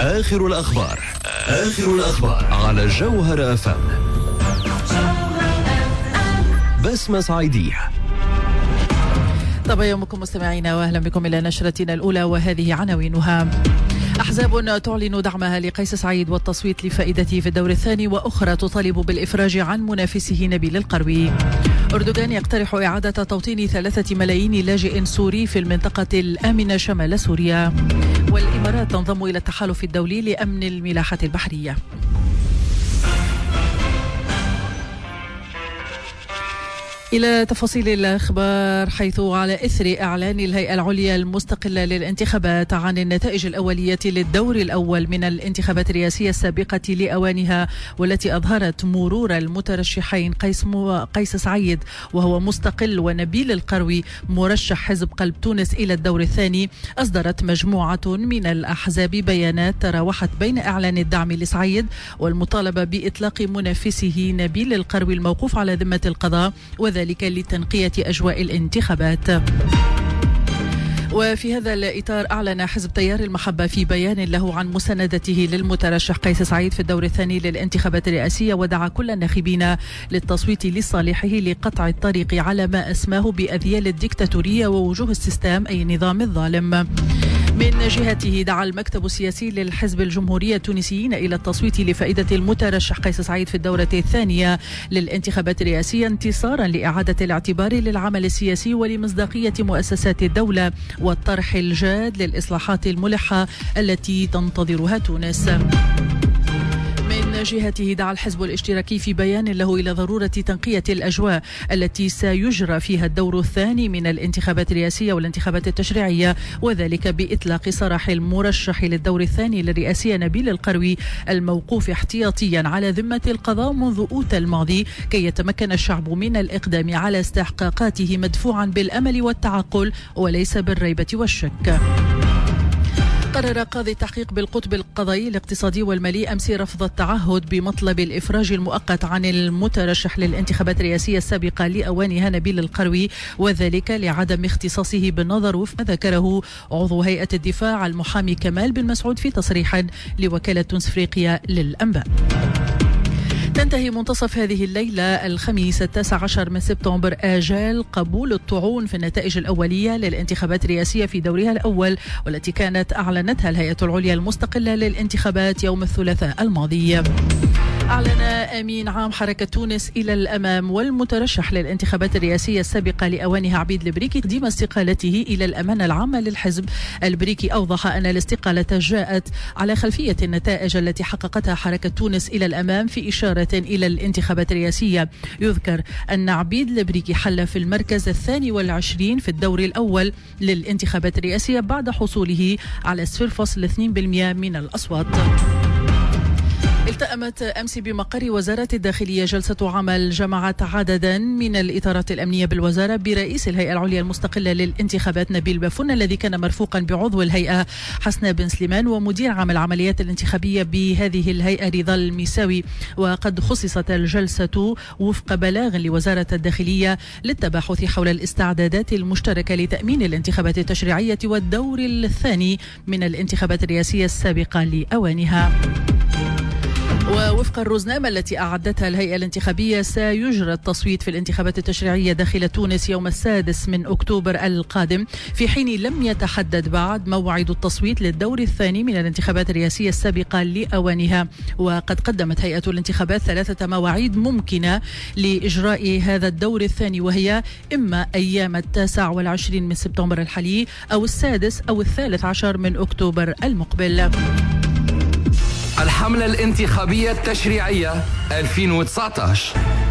آخر الأخبار على جوهر أفهم. بسمة صعيدية. طب يومكم مستمعينا، وأهلا بكم إلى نشرتنا الأولى، وهذه عناوينها. أحزاب تعلن دعمها لقيس سعيد والتصويت لفائدته في الدور الثاني، وأخرى تطالب بالإفراج عن منافسه نبيل القروي. أردوغان يقترح إعادة توطين 3 ملايين لاجئ سوري في المنطقة الآمنة شمال سوريا. والإمارات تنضم إلى التحالف الدولي لأمن الملاحة البحرية. إلى تفاصيل الأخبار، حيث على إثر إعلان الهيئة العليا المستقلة للانتخابات عن النتائج الأولية للدور الأول من الانتخابات الرئاسية السابقة لأوانها، والتي أظهرت مرور المترشحين قيس سعيد وهو مستقل ونبيل القروي مرشح حزب قلب تونس إلى الدور الثاني، أصدرت مجموعة من الأحزاب بيانات تراوحت بين إعلان الدعم لسعيد والمطالبة بإطلاق منافسه نبيل القروي الموقوف على ذمة القضاء، وذلك لتنقية أجواء الانتخابات. وفي هذا الإطار أعلن حزب تيار المحبة في بيان له عن مساندته للمترشح قيس سعيد في الدور الثاني للانتخابات الرئاسية، ودعا كل الناخبين للتصويت لصالحه لقطع الطريق على ما أسماه بأذيال الديكتاتورية ووجوه السيستم أي النظام الظالم. من جهته دعا المكتب السياسي للحزب الجمهوري التونسيين إلى التصويت لفائدة المترشح قيس سعيد في الدورة الثانية للانتخابات الرئاسية، انتصارا لإعادة الاعتبار للعمل السياسي ولمصداقية مؤسسات الدولة والطرح الجاد للإصلاحات الملحة التي تنتظرها تونس. من جهته دعا الحزب الاشتراكي في بيان له إلى ضرورة تنقية الأجواء التي سيجرى فيها الدور الثاني من الانتخابات الرئاسية والانتخابات التشريعية، وذلك بإطلاق سراح المرشح للدور الثاني للرئاسية نبيل القروي الموقوف احتياطيا على ذمة القضاء منذ أوت الماضي، كي يتمكن الشعب من الإقدام على استحقاقاته مدفوعا بالأمل والتعقل وليس بالريبة والشك. قرر قاضي التحقيق بالقطب القضائي الاقتصادي والمالي أمس رفض التعهد بمطلب الإفراج المؤقت عن المترشح للانتخابات الرئاسية السابقة لأوانها نبيل القروي، وذلك لعدم اختصاصه بالنظر وفق ما ذكره عضو هيئة الدفاع المحامي كمال بن مسعود في تصريح لوكالة تونس أفريقيا للأنباء. تنتهي منتصف هذه الليلة الخميس 19 من سبتمبر آجال قبول الطعون في النتائج الأولية للانتخابات الرئاسية في دورها الأول، والتي كانت أعلنتها الهيئة العليا المستقلة للانتخابات يوم الثلاثاء الماضي. أعلن أمين عام حركة تونس إلى الأمام والمترشح للانتخابات الرئاسية السابقة لأوانها عبيد البريكي تقديم استقالته إلى الأمانة العامة للحزب. البريكي أوضح أن الاستقالة جاءت على خلفية النتائج التي حققتها حركة تونس إلى الأمام في إشارة إلى الانتخابات الرئاسية. يذكر أن عبيد البريكي حل في المركز 22 في الدور الأول للانتخابات الرئاسية بعد حصوله على 0.2% من الأصوات. التأمت أمس بمقر وزارة الداخلية جلسة عمل جمعت عددا من الإطارات الأمنية بالوزارة برئيس الهيئة العليا المستقلة للانتخابات نبيل بافون، الذي كان مرفوقا بعضو الهيئة حسناء بن سليمان ومدير عام العمليات الانتخابية بهذه الهيئة رضا الميساوي. وقد خصصت الجلسة وفق بلاغ لوزارة الداخلية للتباحث حول الاستعدادات المشتركة لتأمين الانتخابات التشريعية والدور الثاني من الانتخابات الرئاسية السابقة لأوانها. ووفق الرزنامة التي أعدتها الهيئة الانتخابية، سيجرى التصويت في الانتخابات التشريعية داخل تونس يوم 6 من أكتوبر القادم، في حين لم يتحدد بعد موعد التصويت للدور الثاني من الانتخابات الرئاسية السابقة لأوانها. وقد قدمت هيئة الانتخابات 3 مواعيد ممكنة لإجراء هذا الدور الثاني، وهي إما أيام 29 من سبتمبر الحالي أو 6 أو 13 من أكتوبر المقبل. الحملة الانتخابية التشريعية 2019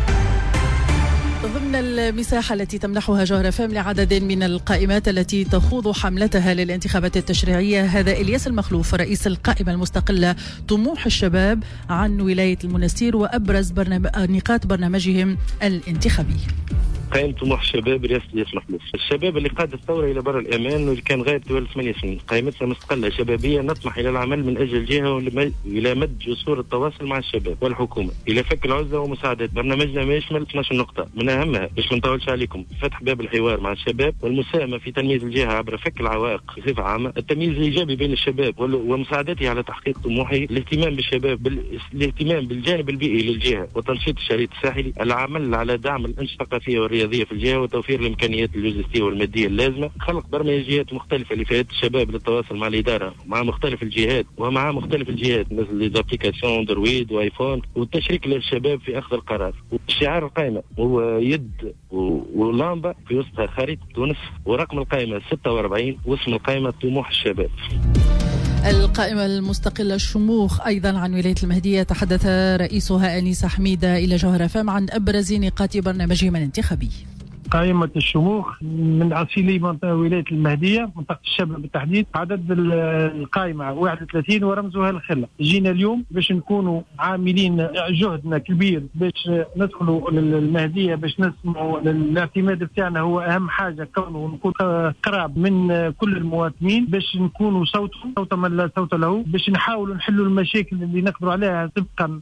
ضمن المساحة التي تمنحها جوهر أفهم لعدد من القائمات التي تخوض حملتها للانتخابات التشريعية. هذا إلياس المخلوف رئيس القائمة المستقلة طموح الشباب عن ولاية المنستير وأبرز نقاط برنامجهم الانتخابي. قائمة طموح الشباب رئاسة الياس محلوف. الشباب اللي قاد الثورة إلى بر الأمان واللي كان غايب طوال 8 سنين. قائمتنا مستقلة شبابية نطمح إلى العمل من أجل الجهة إلى مد جسور التواصل مع الشباب والحكومة إلى فك العزلة ومساعدات. برنامجنا ما يشمل 12 نقطة، من أهمها باش ما نطولش عليكم فتح باب الحوار مع الشباب والمساهمة في تنمية الجهة عبر فك العوائق بصفة عامة، التمييز الإيجابي بين الشباب ومساعدته على تحقيق طموحه، الاهتمام بالشباب الاهتمام بالجانب البيئي للجهة وتنشيط الشريط الساحلي، العمل على دعم الأنشطة الثقافية والرياضية في الجهة وتوفير الإمكانيات اللوجستية والمادية اللازمة، خلق برمجيات مختلفة لفئات الشباب للتواصل مع الإدارة مع مختلف الجهات مثل الابليكاسيون اندرويد وايفون، والتشريك للشباب في أخذ القرار. شعار القائمة هو يد ولامبا في وسطها خريطة تونس، ورقم القائمة 46 واسم القائمة طموح الشباب. القائمة المستقلة الشموخ أيضا عن ولاية المهدية تحدث رئيسها أنيس حميدة إلى جوهرة فام عن أبرز نقاط برنامجهم الانتخابي. قائمة الشموخ من عسيلي منطقة ولاية المهدية منطقة الشباب بالتحديد. عدد القائمة 31 ورمزها الخلة. جينا اليوم باش نكونوا عاملين جهدنا كبير باش ندخلوا للمهدية باش نسمعوا الاعتماد بتاعنا هو أهم حاجة، كونه نكون قراب من كل المواطنين باش نكونوا صوت من لا صوت له، باش نحاولوا نحلوا المشاكل اللي نقدروا عليها طبقا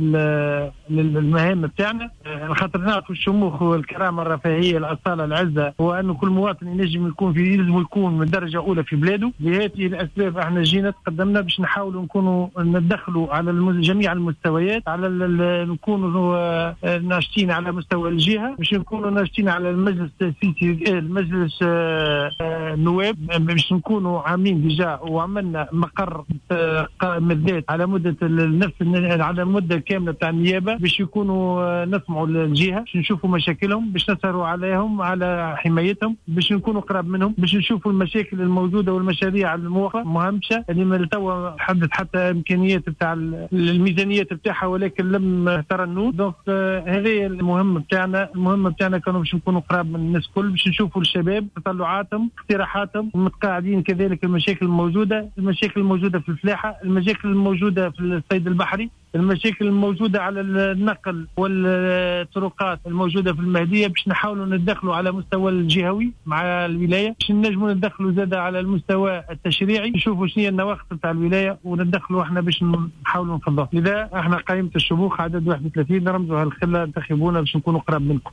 للمهام بتاعنا. خاطر نعرفوا الشموخ والكرامة الرفاهية الأصالة العزة هو أنه كل مواطن يلزم يكون من درجة أولى في بلاده. لهذه الأسباب احنا جينا تقدمنا باش نحاولوا نكونوا ندخلوا على جميع المستويات، على نكونوا ناشطين على مستوى الجهة، باش نكونوا ناشطين على المجلس التأسيسي المجلس النواب، باش نكونوا عاملين ديجا وعملنا مقر مدات على مدة على المدة كاملة تاع النيابة باش يكونوا نسمعوا الجهة، باش نشوفوا مشاكلهم، باش نسهروا عليهم على حمايتهم، باش نكونوا قراب منهم، باش نشوفوا المشاكل الموجودة والمشاريع المهمشة اللي ما توا حدث حتى إمكانيات بتاع الميزانيات بتاعها ولكن لم ترنوا. دونك هذه المهمة بتاعنا كانوا باش نكونوا قراب من الناس كل، باش نشوفوا الشباب تطلعاتهم اقتراحاتهم متقاعدين، كذلك المشاكل الموجودة في الفلاحة، المشاكل الموجودة في الصيد البحري، المشاكل الموجودة على النقل والطرقات الموجودة في المهدية، باش نحاولوا ندخلوا على مستوى الجهوي مع الولاية، باش نجموا ندخلوا زادة على المستوى التشريعي، نشوفوا شنو هي النواقص تاع الولاية وندخلوا احنا باش نحاولوا نفضوا. لذا احنا قائمة الشموخ عدد 31 رمزها الخلة، انتخبونا باش نكونوا قراب منكم.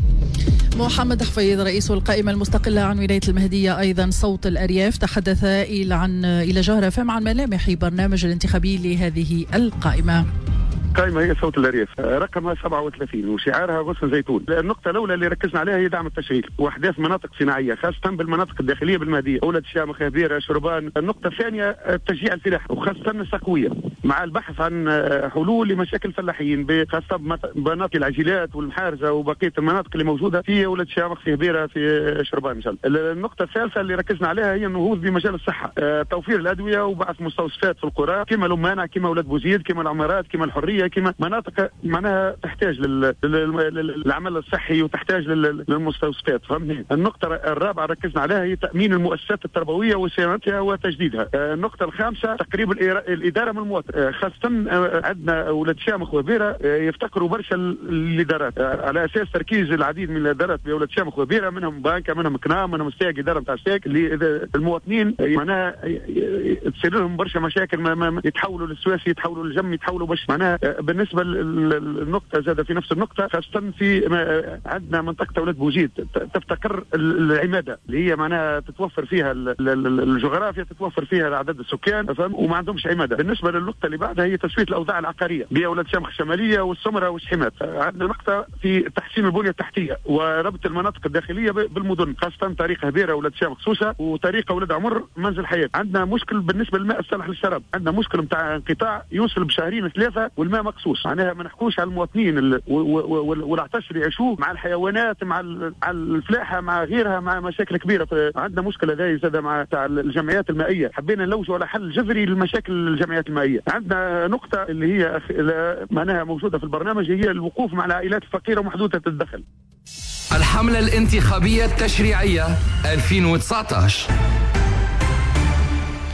محمد حفيظ رئيس القائمة المستقلة عن ولاية المهدية أيضا صوت الأرياف تحدث إلى جوهرة فام عن ملامح برنامج الانتخابي لهذه القائمة. قائمة هي صوت الأرياف رقمها 37 وشعارها غصن زيتون. النقطة الأولى اللي ركزنا عليها هي دعم التشغيل وأحداث مناطق صناعية خاصة بالمناطق الداخلية بالمهدية، أولاد الشام، خبيرة، شربان. النقطة الثانية تشجيع الفلاحة وخاصة السقوية مع البحث عن حلول لمشاكل الفلاحين خاصة بمناطق العجلات والمحارزة وبقية المناطق اللي موجودة في أولاد الشام، في خبيرة، في شربان إن شاء الله. النقطة الثالثة اللي ركزنا عليها هي النهوض بمجال الصحة، توفير الأدوية وبعث مستوصفات في القرى كما لمانع، كما أولاد بوزيد، كما العمارات، كما الحرية، كما مناطق معناها تحتاج للعمل الصحي وتحتاج للمستوصفات. فهمني. النقطة الرابعة ركزنا عليها هي تأمين المؤسسات التربوية وصيانتها وتجديدها. النقطة الخامسة تقريب الإدارة من المواطن، خاصة عندنا أولاد شامخ وبيرة يفتقروا برشا الإدارات، على أساس تركيز العديد من الإدارات بأولاد شامخ وبيرة، منهم بنكة، منهم كنام، منهم ستاك، إدارة نتاع ستاك، اللي المواطنين معناها تصير لهم برشا مشاكل، ما يتحولوا للسواسي، يتحولوا للجم، يتحولوا باش معناها. بالنسبة للنقطة زاد في نفس النقطة خاصة في عندنا منطقة أولاد بوزيد تفتقر العمادة اللي هي معناها تتوفر فيها الجغرافيا، تتوفر فيها عدد السكان، وما عندهمش عمادة. بالنسبة للنقطة اللي بعدها هي تسوية الأوضاع العقارية بأولاد شامخ الشمالية والسمرة والشحيمات. عندنا نقطة في تحسين البنية التحتية وربط المناطق الداخلية بالمدن، خاصة طريق هبيرة أولاد شامخ سوسة وطريق أولاد عمر منزل حياة. عندنا مشكل بالنسبة للماء الصالح للشراب، عندنا مشكل متاع انقطاع يوصل بشهرين 3 والماء مقصوص، معناها ما نحكوش على المواطنين والعطش اللي يعيشوه مع الحيوانات، مع الفلاحة، مع غيرها، مع مشاكل كبيرة. عندنا مشكلة هذه زاد مع تاع الجمعيات المائية، حبينا نلوجوا على حل جذري للمشاكل الجمعيات المائية. عندنا نقطة اللي هي معناها موجودة في البرنامج هي الوقوف مع العائلات الفقيرة ومحدودة الدخل. الحملة الانتخابية التشريعية 2019.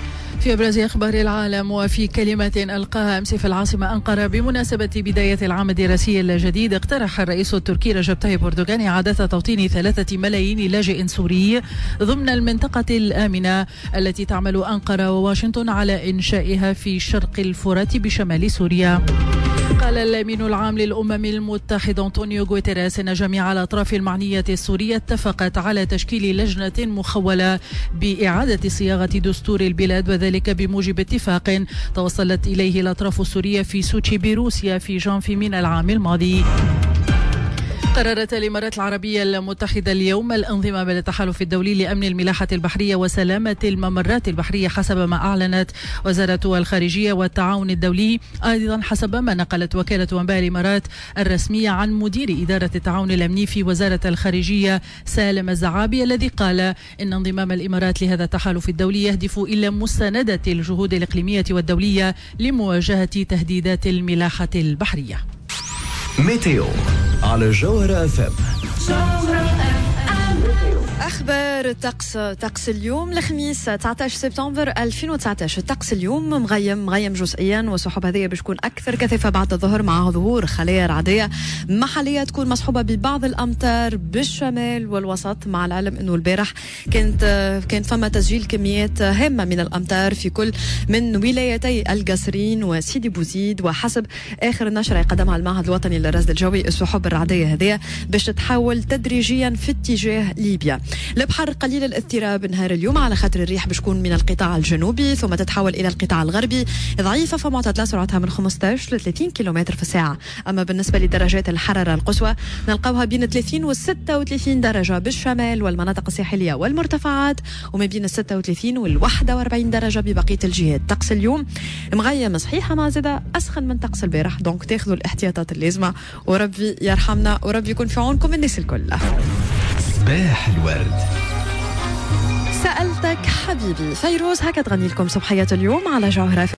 في أبرز أخبار العالم، وفي كلمة ألقاها أمس في العاصمة أنقرة بمناسبة بداية العام الدراسي الجديد، اقترح الرئيس التركي رجب طيب أردوغان إعادة توطين 3 ملايين لاجئ سوري ضمن المنطقة الآمنة التي تعمل أنقرة وواشنطن على إنشائها في شرق الفرات بشمال سوريا. قال الأمين العام للأمم المتحدة أنطونيو غوتيريس أن جميع الأطراف المعنية السورية اتفقت على تشكيل لجنة مخولة بإعادة صياغة دستور البلاد، وذلك بموجب اتفاق توصلت إليه الأطراف السورية في سوتشي بروسيا في جانفي من العام الماضي. قررت الإمارات العربية المتحدة اليوم الانضمام للتحالف الدولي لأمن الملاحة البحرية وسلامة الممرات البحرية حسب ما أعلنت وزارة الخارجية والتعاون الدولي، أيضا حسب ما نقلت وكالة أنباء الإمارات الرسمية عن مدير إدارة التعاون الأمني في وزارة الخارجية سالم الزعابي، الذي قال إن انضمام الإمارات لهذا التحالف الدولي يهدف إلى مساندة الجهود الإقليمية والدولية لمواجهة تهديدات الملاحة البحرية. ميتيو على جوهرة FM. أخبار طقس اليوم الخميس 19 سبتمبر 2019. الطقس اليوم مغيم جزئيا، والسحب هذه بتكون أكثر كثافة بعد الظهر مع ظهور خلايا رعدية محلية تكون مصحوبة ببعض الأمطار بالشمال والوسط، مع العلم أنه البارح كان فما تسجيل كميات هامة من الأمطار في كل من ولايتي القصرين وسيدي بوزيد. وحسب آخر نشرة قدمها المعهد الوطني للرصد الجوي، السحب الرعدية هذه باش تتحول تدريجيا في اتجاه ليبيا. البحر قليل الاضطراب نهار اليوم، على خاطر الريح بتكون من القطاع الجنوبي ثم تتحول إلى القطاع الغربي ضعيفة، فمعتدلة سرعتها من 15 ل 30 كيلومتر في الساعة. أما بالنسبة لدرجات الحرارة القصوى نلقاوها بين 30 و 36 درجة بالشمال والمناطق الساحلية والمرتفعات، وما بين 36 وال 41 درجة ببقية الجهات. طقس اليوم مغيم صحيحة مع زادة أسخن من طقس البارح، دونك تاخذوا الاحتياطات اللازمة، وربي يرحمنا وربي يكون في عونكم الناس الكل. صباح الورد. سألتك حبيبي، فيروز هكا تغني لكم صبحية اليوم على جوهرة.